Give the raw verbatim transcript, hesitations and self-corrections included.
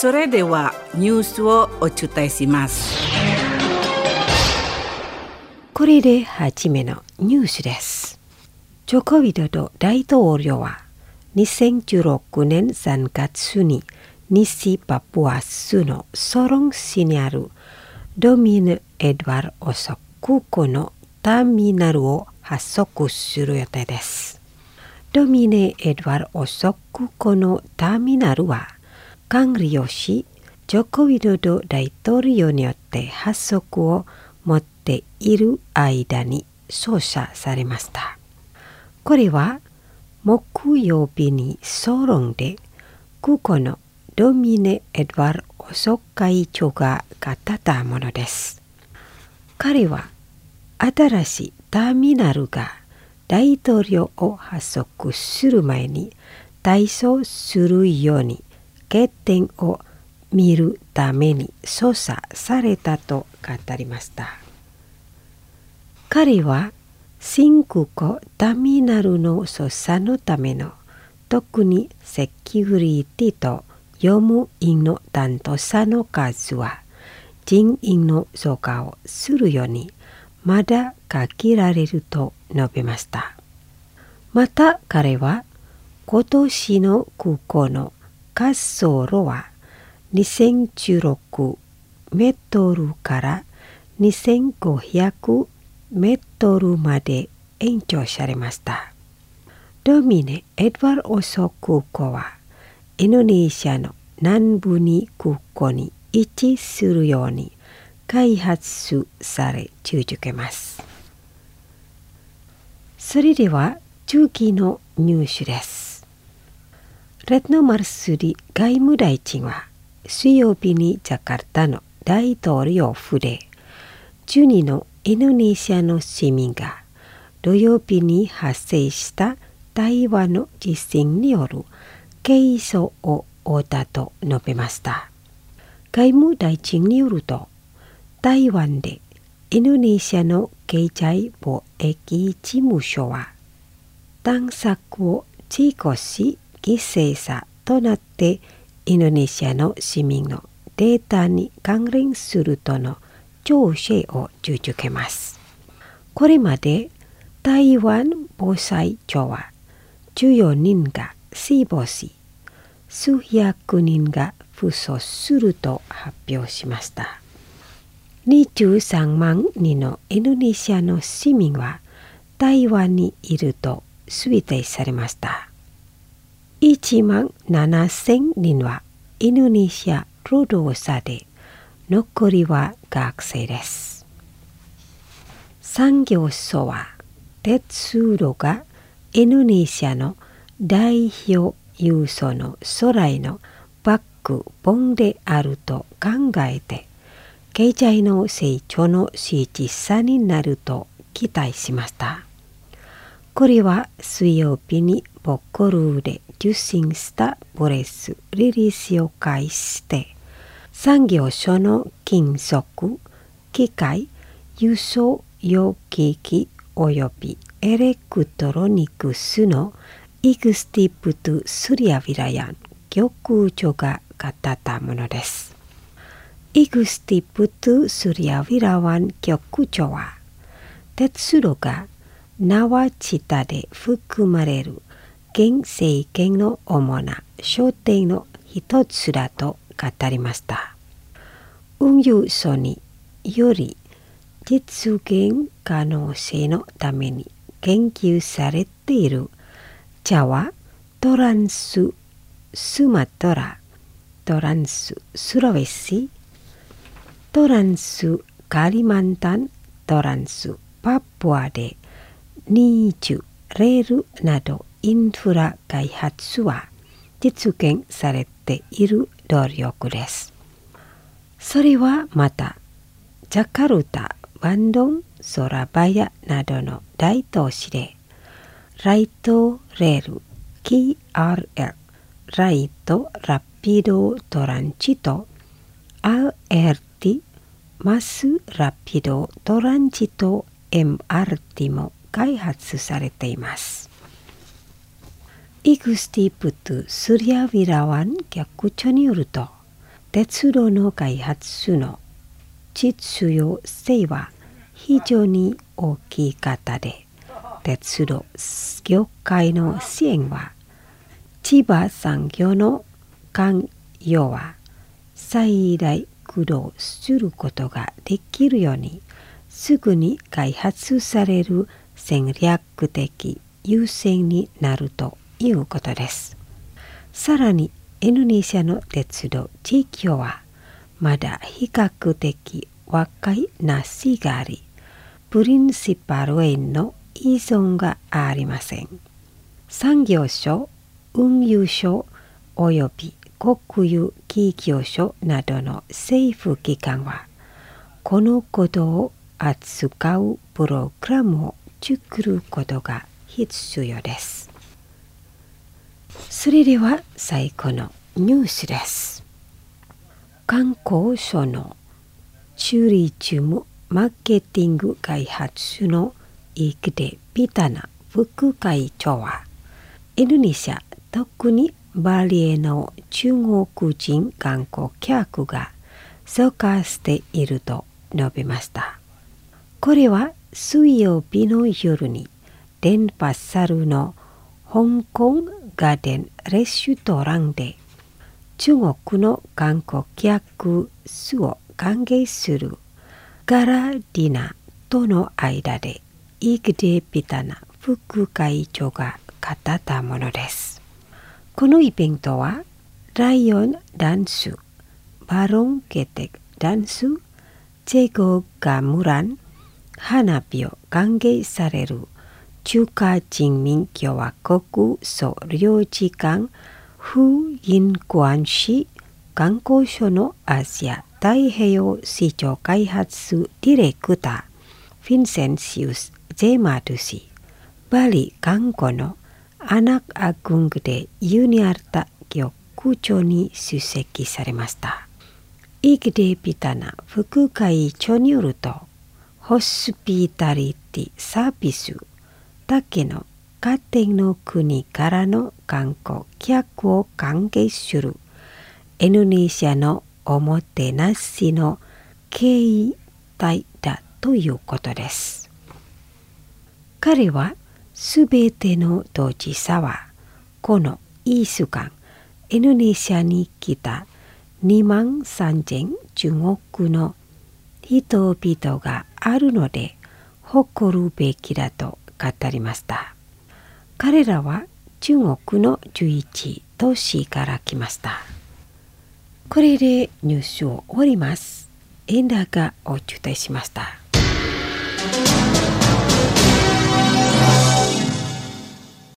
それではニュースをお伝えします。 これで初めのニュースです。ジョコウィドド大統領はにせんじゅうろくねんさんがつに西パプア州のソロン市にあるドミネ・エドワルド空港のターミナルを発足する予定です。ドミネ・エドワルド空港のターミナルは管理をし、ジョコウィドド大統領によって発足を持っている間に操作されました。これは木曜日にソロンで空港のドミネ・エドワルド総会長が語ったものです。彼は新しいターミナルが大統領を発足する前に対処するように欠点を見るために操作されたと語りました。彼は新空港ターミナルの操作のための特にセキュリティと用務員の担当者の数は人員の増加をするようにまだ限られると述べました。また彼は今年の空港の滑走路はにせんじゅうろくメートルからにせんごひゃくメートルまで延長されました。ドミネ・エドワルド空港はインドネシアの南部に空港に位置するように開発され続けます。それでは次のニュースです。レッノ・マルスリ外務大臣は水曜日にジャカルタの大統領府でじゅうにのインドネシアの市民が土曜日に発生した台湾の地震による軽傷を負ったと述べました。外務大臣によると、台湾でインドネシアの経済貿易事務所は探索を実行し犠牲者となってインドネシアの市民のデータに関連するとの調整を続けます。これまで台湾防災庁はじゅうよにんが死亡し、数百人が負傷すると発表しました。にじゅうさんまんにんのインドネシアの市民は台湾にいると推定されました。いちまんななせんにんはインドネシア労働者で、残りは学生です。産業省は鉄路がインドネシアの代表輸送の将来のバックボーンであると考えて、経済の成長の支持者になると期待しました。これは水曜日にボコルで受信したプレスリリースを介して、産業省の金属、機械、輸送用機器およびエレクトロニクスのイグスティプトゥ・スリアヴィラヤン局長が語ったものです。イグスティプトゥ・スリアヴィラワン局長は、鉄路が縄下で含まれる現政権の主な焦点の一つだと語りました。運輸省により実現可能性のために研究されているジャワ、トランス、スマトラ、トランス、スロベシ、トランス、カリマンタン、トランス、パプアでにじゅうレールなどインフラ開発は実現されている努力です。それはまた、ジャカルタ、バンドン、ソラバヤなどの大都市で、ライトレール、ケーアールエル、ライトラピドトランジト、アールエーティー、マスラピドトランジト エムアールティー も開発されています。イグスティプトゥ・スリアヴィラワン局長によると、 鉄道の開発の実用性は非常に大きかったで、鉄道業界の支援は千葉産業の関与は最大駆動することができるようにすぐに開発される戦略的優先になるということです。さらにインドネシアの鉄道地域はまだ比較的若いなしがあり、プリンシパルへの依存がありません。産業省、運輸省および国有企業所などの政府機関はこのことを扱うプログラムを作ることが必要です。それでは最後のニュースです。観光省のチュリズムマーケティング開発のイグデ・ピタナ副会長は、インドネシア、特にバリへの中国人観光客が増加していると述べました。これは水曜日の夜にデンパッサルの香港ガーデンレストランで中国の観光客数を歓迎するガラディナとの間でイグデ・ピタナ副会長が語ったものです。このイベントはライオンダンス、バロンケテクダンス、チェゴガムラン、花火を歓迎される中華人民共和国総領事館フインクアン市観光省のアジア太平洋市場開発ディレクターフィンセンシウス・ジェマドゥ氏、バリ観光のアナクアグングでユニアルタ局長に出席されました。イグデ・ピタナ副会長によると、ホスピタリティサービスだけの各点の国からの観光客を歓迎するインドネシアのおもてなしの形態だということです。彼はすべての当事者はこのいっしゅうかんインドネシアに来たにまんさんぜん中国の人々があるので誇るべきだと語りました。彼らは中国のじゅういち都市から来ました。これでニュースを終わります。エンダがお伝えしました。